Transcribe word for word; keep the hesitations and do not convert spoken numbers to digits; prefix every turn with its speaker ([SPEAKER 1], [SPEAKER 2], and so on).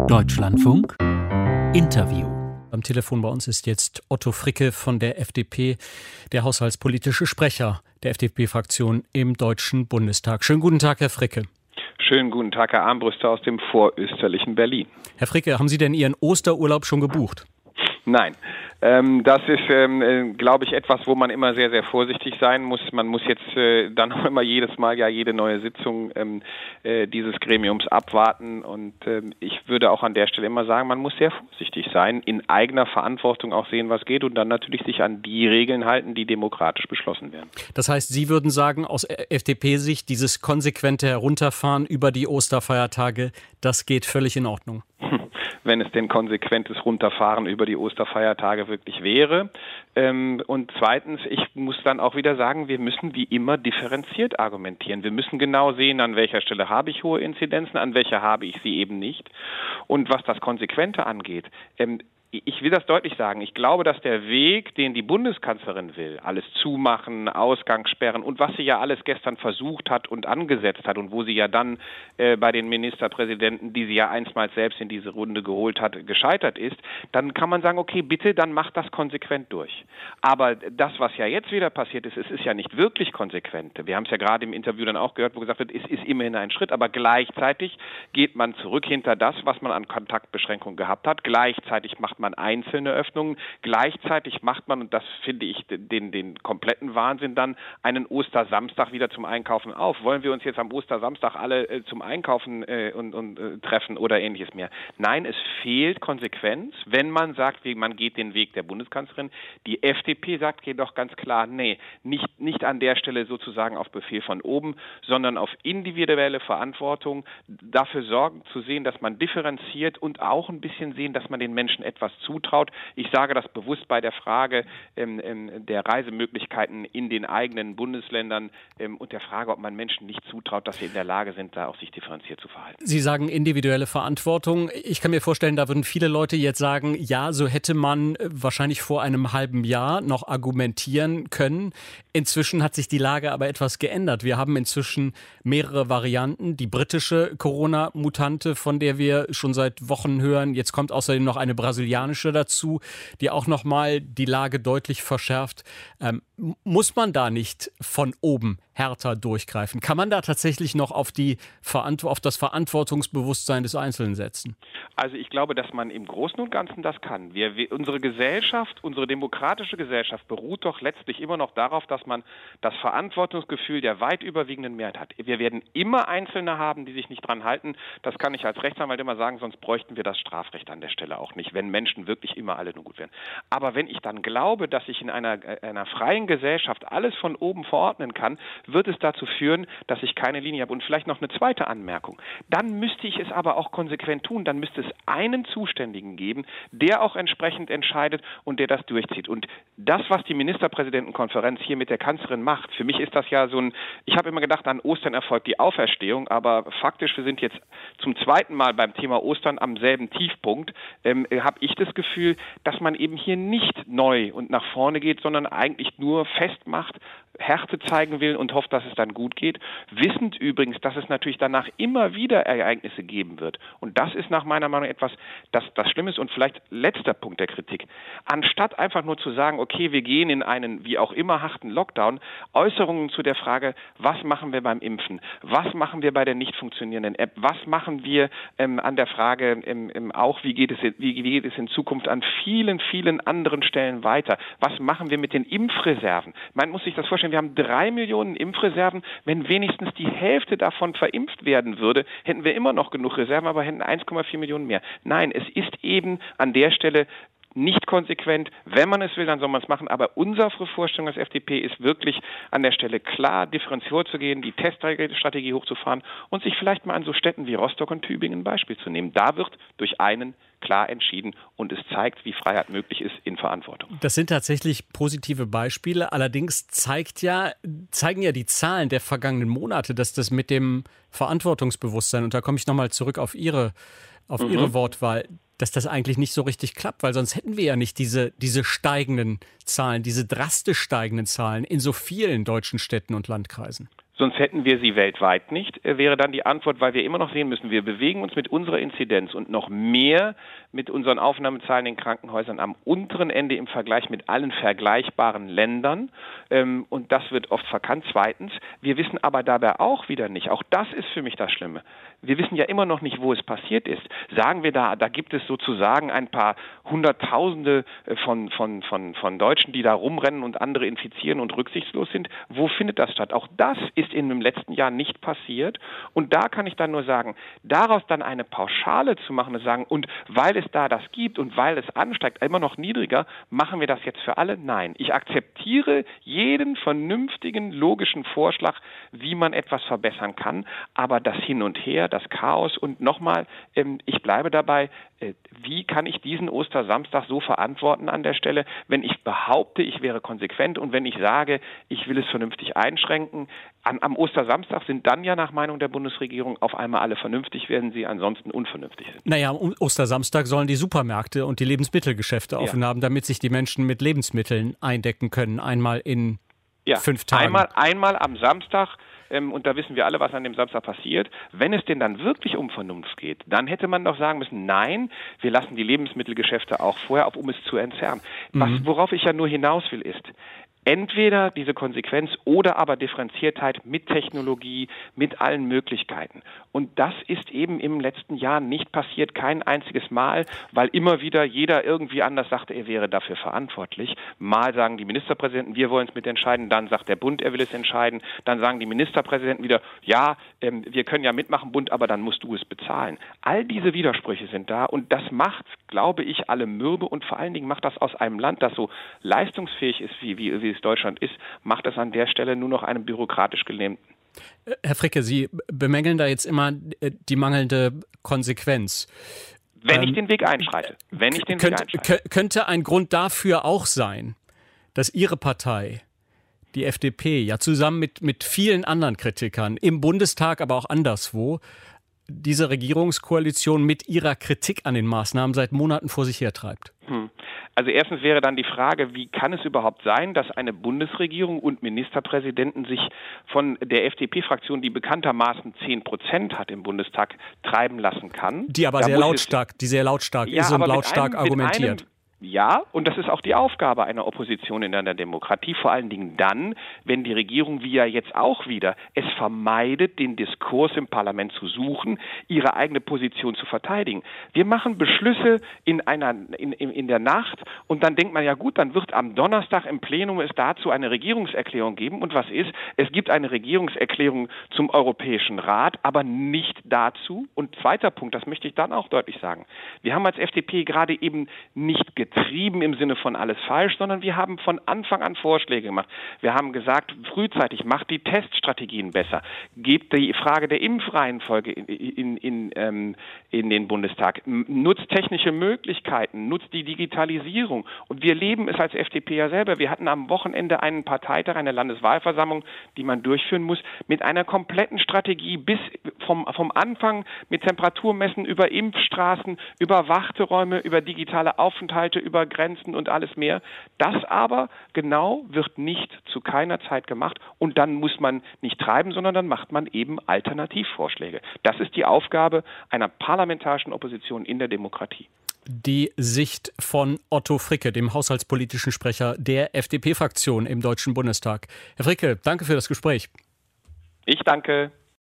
[SPEAKER 1] Deutschlandfunk Interview. Am Telefon bei uns ist jetzt Otto Fricke von der F D P, der haushaltspolitische Sprecher der F D P-Fraktion im Deutschen Bundestag. Schönen guten Tag, Herr Fricke.
[SPEAKER 2] Schönen guten Tag, Herr Armbruster aus dem vorösterlichen Berlin.
[SPEAKER 1] Herr Fricke, haben Sie denn Ihren Osterurlaub schon gebucht?
[SPEAKER 2] Nein, ähm, das ist, ähm, glaube ich, etwas, wo man immer sehr, sehr vorsichtig sein muss. Man muss jetzt äh, dann auch immer jedes Mal ja jede neue Sitzung ähm, äh, dieses Gremiums abwarten. Und ähm, ich würde auch an der Stelle immer sagen, man muss sehr vorsichtig sein, in eigener Verantwortung auch sehen, was geht und dann natürlich sich an die Regeln halten, die demokratisch beschlossen werden.
[SPEAKER 1] Das heißt, Sie würden sagen, aus F D P-Sicht, dieses konsequente Herunterfahren über die Osterfeiertage, das geht völlig in Ordnung?
[SPEAKER 2] Wenn es denn konsequentes Runterfahren über die Osterfeiertage wirklich wäre. Und zweitens, ich muss dann auch wieder sagen, wir müssen wie immer differenziert argumentieren. Wir müssen genau sehen, an welcher Stelle habe ich hohe Inzidenzen, an welcher habe ich sie eben nicht. Und was das Konsequente angeht, ich will das deutlich sagen. Ich glaube, dass der Weg, den die Bundeskanzlerin will, alles zumachen, Ausgangssperren und was sie ja alles gestern versucht hat und angesetzt hat und wo sie ja dann äh, bei den Ministerpräsidenten, die sie ja einstmals selbst in diese Runde geholt hat, gescheitert ist, dann kann man sagen, okay, bitte, dann macht das konsequent durch. Aber das, was ja jetzt wieder passiert ist, es ist ja nicht wirklich konsequent. Wir haben es ja gerade im Interview dann auch gehört, wo gesagt wird, es ist immerhin ein Schritt, aber gleichzeitig geht man zurück hinter das, was man an Kontaktbeschränkungen gehabt hat. Gleichzeitig macht man einzelne Öffnungen. Gleichzeitig macht man, und das finde ich den, den kompletten Wahnsinn dann, einen Ostersamstag wieder zum Einkaufen auf. Wollen wir uns jetzt am Ostersamstag alle äh, zum Einkaufen äh, und, und äh, treffen oder ähnliches mehr? Nein, es fehlt Konsequenz, wenn man sagt, man geht den Weg der Bundeskanzlerin. Die F D P sagt jedoch ganz klar, nee, nicht, nicht an der Stelle sozusagen auf Befehl von oben, sondern auf individuelle Verantwortung, dafür sorgen zu sehen, dass man differenziert und auch ein bisschen sehen, dass man den Menschen etwas zutraut. Ich sage das bewusst bei der Frage ähm, ähm, der Reisemöglichkeiten in den eigenen Bundesländern ähm, und der Frage, ob man Menschen nicht zutraut, dass sie in der Lage sind, da auch sich differenziert zu verhalten.
[SPEAKER 1] Sie sagen individuelle Verantwortung. Ich kann mir vorstellen, da würden viele Leute jetzt sagen, ja, so hätte man wahrscheinlich vor einem halben Jahr noch argumentieren können. Inzwischen hat sich die Lage aber etwas geändert. Wir haben inzwischen mehrere Varianten. Die britische Corona-Mutante, von der wir schon seit Wochen hören. Jetzt kommt außerdem noch eine brasilianische dazu, die auch nochmal die Lage deutlich verschärft. Ähm, muss man da nicht von oben härter durchgreifen? Kann man da tatsächlich noch auf, die Verantw- auf das Verantwortungsbewusstsein des Einzelnen setzen?
[SPEAKER 2] Also ich glaube, dass man im Großen und Ganzen das kann. Wir, wir, unsere Gesellschaft, unsere demokratische Gesellschaft beruht doch letztlich immer noch darauf, dass man das Verantwortungsgefühl der weit überwiegenden Mehrheit hat. Wir werden immer Einzelne haben, die sich nicht dran halten. Das kann ich als Rechtsanwalt immer sagen, sonst bräuchten wir das Strafrecht an der Stelle auch nicht, wenn Menschen wirklich immer alle nur gut wären. Aber wenn ich dann glaube, dass ich in einer, einer freien Gesellschaft alles von oben verordnen kann, wird es dazu führen, dass ich keine Linie habe. Und vielleicht noch eine zweite Anmerkung. Dann müsste ich es aber auch konsequent tun. Dann müsste es einen Zuständigen geben, der auch entsprechend entscheidet und der das durchzieht. Und das, was die Ministerpräsidentenkonferenz hier mit der Kanzlerin macht, für mich ist das ja so ein, ich habe immer gedacht, an Ostern erfolgt die Auferstehung, aber faktisch, wir sind jetzt zum zweiten Mal beim Thema Ostern am selben Tiefpunkt, ähm, habe ich das Gefühl, dass man eben hier nicht neu und nach vorne geht, sondern eigentlich nur festmacht, Härte zeigen will und hofft, dass es dann gut geht. Wissend übrigens, dass es natürlich danach immer wieder Ereignisse geben wird. Und das ist nach meiner Meinung etwas, das, das schlimm ist. Und vielleicht letzter Punkt der Kritik. Anstatt einfach nur zu sagen, okay, wir gehen in einen wie auch immer harten Lockdown, Äußerungen zu der Frage, was machen wir beim Impfen? Was machen wir bei der nicht funktionierenden App? Was machen wir ähm, an der Frage ähm, ähm, auch, wie geht es, wie, wie geht es in Zukunft an vielen, vielen anderen Stellen weiter? Was machen wir mit den Impfreserven? Man muss sich das vorstellen, wir haben drei Millionen Impfreserven. Wenn wenigstens die Hälfte davon verimpft werden würde, hätten wir immer noch genug Reserven, aber hätten eins Komma vier Millionen mehr. Nein, es ist eben an der Stelle nicht konsequent. Wenn man es will, dann soll man es machen. Aber unsere Vorstellung als F D P ist wirklich an der Stelle klar differenziert zu gehen, die Teststrategie hochzufahren und sich vielleicht mal an so Städten wie Rostock und Tübingen ein Beispiel zu nehmen. Da wird durch einen klar entschieden und es zeigt, wie Freiheit möglich ist in Verantwortung.
[SPEAKER 1] Das sind tatsächlich positive Beispiele. Allerdings zeigt ja, zeigen ja die Zahlen der vergangenen Monate, dass das mit dem Verantwortungsbewusstsein, und da komme ich nochmal zurück auf Ihre, auf mhm. Ihre Wortwahl, dass das eigentlich nicht so richtig klappt, weil sonst hätten wir ja nicht diese, diese steigenden Zahlen, diese drastisch steigenden Zahlen in so vielen deutschen Städten und Landkreisen.
[SPEAKER 2] Sonst hätten wir sie weltweit nicht, wäre dann die Antwort, weil wir immer noch sehen müssen, wir bewegen uns mit unserer Inzidenz und noch mehr mit unseren Aufnahmezahlen in Krankenhäusern am unteren Ende im Vergleich mit allen vergleichbaren Ländern. Und das wird oft verkannt. Zweitens, wir wissen aber dabei auch wieder nicht, auch das ist für mich das Schlimme, wir wissen ja immer noch nicht, wo es passiert ist. Sagen wir da, da gibt es sozusagen ein paar Hunderttausende von, von, von, von Deutschen, die da rumrennen und andere infizieren und rücksichtslos sind. Wo findet das statt? Auch das ist in dem letzten Jahr nicht passiert. Und da kann ich dann nur sagen, daraus dann eine Pauschale zu machen und sagen, und weil es da das gibt und weil es ansteigt, immer noch niedriger, machen wir das jetzt für alle? Nein. Ich akzeptiere jeden vernünftigen, logischen Vorschlag, wie man etwas verbessern kann. Aber das Hin und Her, das Chaos und nochmal, ähm, ich bleibe dabei, äh, wie kann ich diesen Ostersamstag so verantworten an der Stelle, wenn ich behaupte, ich wäre konsequent und wenn ich sage, ich will es vernünftig einschränken. An, am Ostersamstag sind dann ja nach Meinung der Bundesregierung auf einmal alle vernünftig, werden sie ansonsten unvernünftig sind.
[SPEAKER 1] Naja, am Ostersamstag sollen die Supermärkte und die Lebensmittelgeschäfte offen ja. haben, damit sich die Menschen mit Lebensmitteln eindecken können, einmal in ja. fünf Tagen.
[SPEAKER 2] Einmal, einmal am Samstag. Ähm, und da wissen wir alle, was an dem Samstag passiert. Wenn es denn dann wirklich um Vernunft geht, dann hätte man doch sagen müssen, nein, wir lassen die Lebensmittelgeschäfte auch vorher auf, um es zu entzerren. Mhm. Was, worauf ich ja nur hinaus will, ist, entweder diese Konsequenz oder aber Differenziertheit mit Technologie, mit allen Möglichkeiten. Und das ist eben im letzten Jahr nicht passiert, kein einziges Mal, weil immer wieder jeder irgendwie anders sagte, er wäre dafür verantwortlich. Mal sagen die Ministerpräsidenten, wir wollen es mit entscheiden, dann sagt der Bund, er will es entscheiden, dann sagen die Ministerpräsidenten wieder, ja, ähm, wir können ja mitmachen, Bund, aber dann musst du es bezahlen. All diese Widersprüche sind da und das macht, glaube ich, alle mürbe und vor allen Dingen macht das aus einem Land, das so leistungsfähig ist, wie, wie, wie Deutschland ist, macht es an der Stelle nur noch einem bürokratisch Gelähmten.
[SPEAKER 1] Herr Fricke, Sie bemängeln da jetzt immer die mangelnde Konsequenz.
[SPEAKER 2] Wenn ähm, ich den Weg einschreite. Wenn ich den
[SPEAKER 1] könnt,
[SPEAKER 2] Weg einschreite.
[SPEAKER 1] Könnte ein Grund dafür auch sein, dass Ihre Partei, die F D P, ja zusammen mit, mit vielen anderen Kritikern im Bundestag, aber auch anderswo, diese Regierungskoalition mit ihrer Kritik an den Maßnahmen seit Monaten vor sich hertreibt?
[SPEAKER 2] Hm. Also erstens wäre dann die Frage, wie kann es überhaupt sein, dass eine Bundesregierung und Ministerpräsidenten sich von der F D P-Fraktion, die bekanntermaßen zehn Prozent hat im Bundestag, treiben lassen kann?
[SPEAKER 1] Die aber da sehr lautstark, die sehr lautstark ja, ist und lautstark einem, argumentiert.
[SPEAKER 2] Einem, Ja, und das ist auch die Aufgabe einer Opposition in einer Demokratie, vor allen Dingen dann, wenn die Regierung, wie ja jetzt auch wieder, es vermeidet, den Diskurs im Parlament zu suchen, ihre eigene Position zu verteidigen. Wir machen Beschlüsse in einer in, in, in der Nacht und dann denkt man, ja gut, dann wird am Donnerstag im Plenum es dazu eine Regierungserklärung geben. Und was ist? Es gibt eine Regierungserklärung zum Europäischen Rat, aber nicht dazu. Und zweiter Punkt, das möchte ich dann auch deutlich sagen. Wir haben als F D P gerade eben nicht getrieben im Sinne von alles falsch, sondern wir haben von Anfang an Vorschläge gemacht. Wir haben gesagt, frühzeitig macht die Teststrategien besser, gebt die Frage der Impfreihenfolge in, in, in, ähm, in den Bundestag, nutzt technische Möglichkeiten, nutzt die Digitalisierung. Und wir leben es als F D P ja selber. Wir hatten am Wochenende einen Parteitag, eine Landeswahlversammlung, die man durchführen muss, mit einer kompletten Strategie bis vom, vom Anfang mit Temperaturmessen über Impfstraßen, über Warteräume, über digitale Aufenthalte, über Grenzen und alles mehr. Das aber genau wird nicht zu keiner Zeit gemacht und dann muss man nicht treiben, sondern dann macht man eben Alternativvorschläge. Das ist die Aufgabe einer parlamentarischen Opposition in der Demokratie.
[SPEAKER 1] Die Sicht von Otto Fricke, dem haushaltspolitischen Sprecher der F D P-Fraktion im Deutschen Bundestag. Herr Fricke, danke für das Gespräch.
[SPEAKER 2] Ich danke.